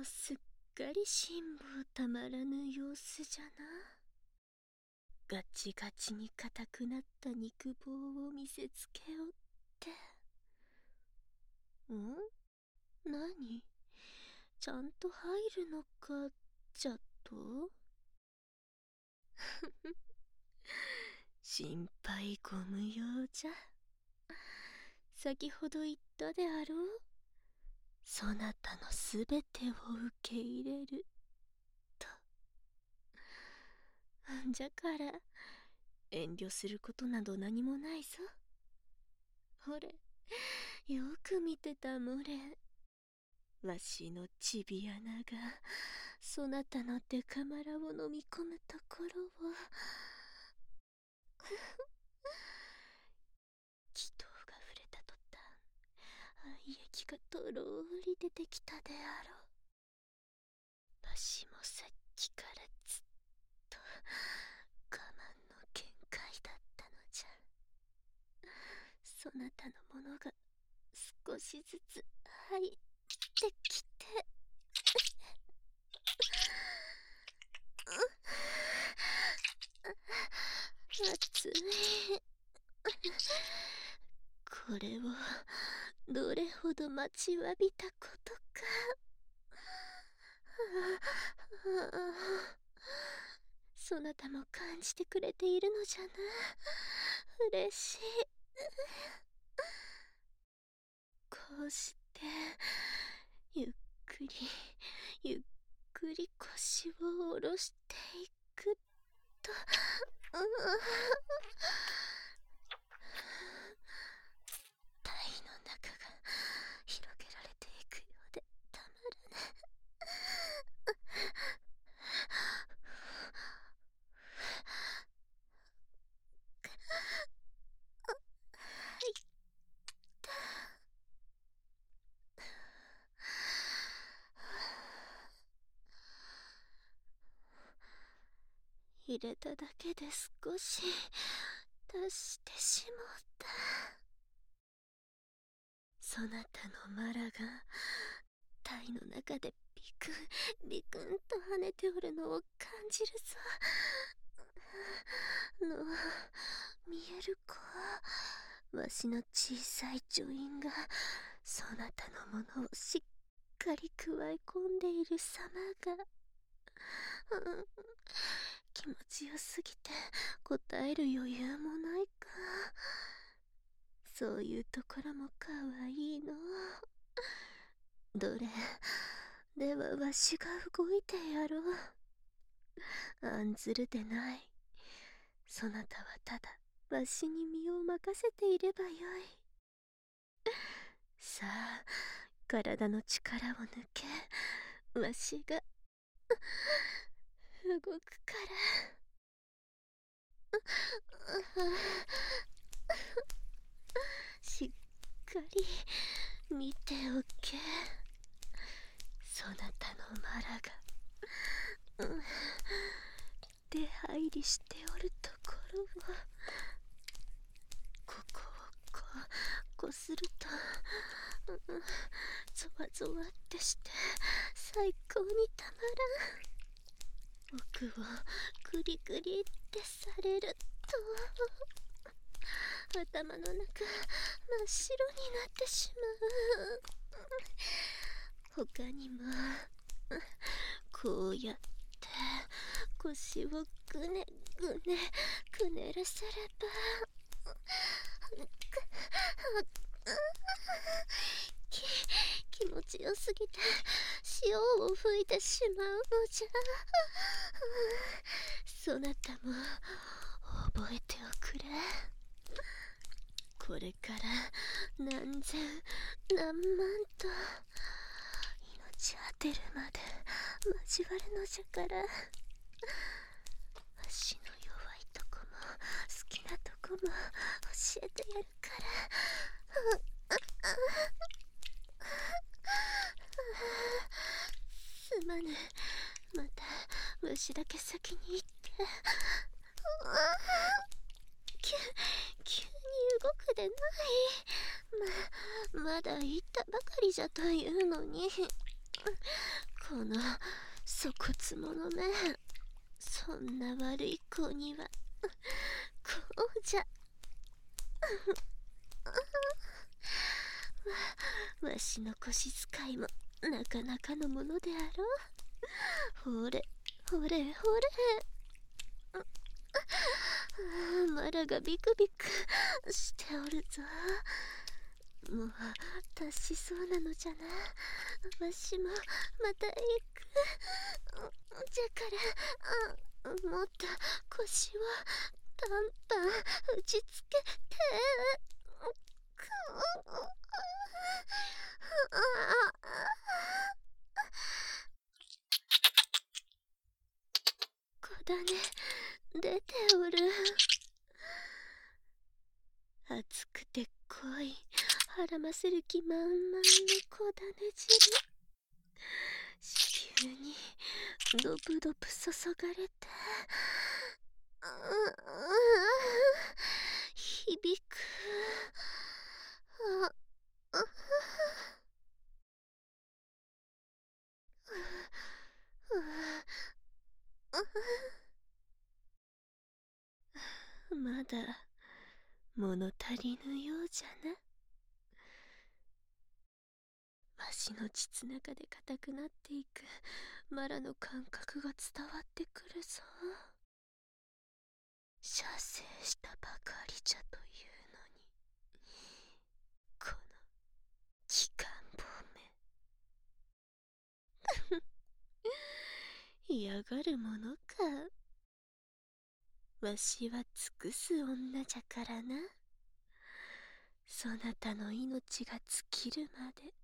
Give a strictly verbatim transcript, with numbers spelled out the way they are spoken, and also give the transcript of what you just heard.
うすっかり辛抱たまらぬ様子じゃな。ガチガチに硬くなった肉棒を見せつけおって。ん？何？ちゃんと入るのか、じゃと？心配ご無用じゃ。先ほど言ったであろう。そなたのすべてを受け入れると。じゃから遠慮することなど何もないぞ。ほれ、よく見てたもれ。わしのちび穴がそなたのデカマラを飲み込むところを。気筒が触れた途端、愛液がとろーり出てきたであろう。わしもさっきからずっと我慢の限界だったのじゃ。そなたのものが少しずつ入ってきて。熱い。これをどれほど待ちわびたことか。そなたも感じてくれているのじゃな。嬉しい。こうしてゆっくりゆっくり腰を下ろしていくと。体の中が広げられていくようでたまらぬ。入れただけで少し達してしもうた。そなたのマラが体の中でビクンビクンと跳ねておるのを感じるぞ。の見えるか。わしの小さい女院がそなたのものをしっかりくわえ込んでいる様が。うん、気持ちよすぎて答える余裕もないか。そういうところもかわいいの。どれ、ではわしが動いてやろう。案ずるでない。そなたはただわしに身を任せていればよい。さあ、体の力を抜け、わしが動くから。しっかり見ておけ。そなたのマラが、うん、出入りしておるところを。ここをこうこすると、うん、ゾワゾワってして最高にたまらん。奥をグリグリってされると頭の中真っ白になってしまう。他にもこうやって腰をぐねぐねくねらせればき気持ちよすぎて潮を吹いてしまうのじゃ。そなたも覚えておくれ。これから何千何万と命果てるまで交わるのじゃから。わしの弱いとこも好きなとこも教えてやるから。すまぬ。またわしだけ先に行って。急急に動くでない。ままだ行ったばかりじゃというのに。 この粗骨者め、そんな悪い子にはこうじゃ。わわしの腰使いもなかなかのものであろう。ほれほれほれ。マラがビクビクしておるぞ。もう達しそうなのじゃな。わしもまた行く。じゃからもっと腰をパンパン打ちつけて。く子種出ておる。熱くて濃い腹ませる気満々の子種汁、子宮にドブドブ注がれて、響く。ああまだ物足りぬようじゃな。わしの膣中で硬くなっていくマラの感覚が伝わってくるぞ。射精したばかりじゃというのに、この機関棒め。嫌がるものか。わしは尽くす女じゃからな。そなたの命が尽きるまで